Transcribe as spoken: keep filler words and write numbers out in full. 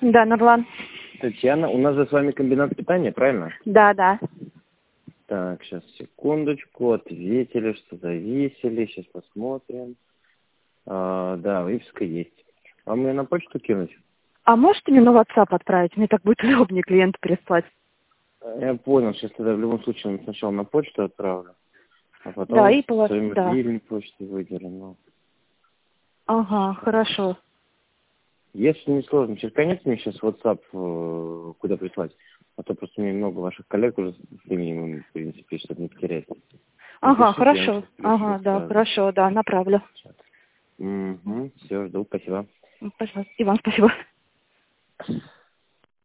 Да, Нурлан. Татьяна, у нас же с вами комбинат питания, правильно? Да, да. Так, сейчас, секундочку, ответили, что зависели, сейчас посмотрим. А, да, выписка есть. Вам ее на почту кинуть? А можете мне на WhatsApp отправить? Мне так будет удобнее клиенту переслать. Я понял, сейчас тогда в любом случае сначала на почту отправлю, а Да, потом и по своим да. мобильной почтой выделю. Ну. Ага, хорошо. Если не сложно, через конец мне сейчас WhatsApp э, куда прислать? А то просто мне много ваших коллег уже с именем, в принципе, чтобы не потерять. Ага, Напишите, я вам хорошо. сейчас пришлю Ага, да, сразу. хорошо, да, направлю. Угу, все, жду, спасибо. Пожалуйста. И вам спасибо.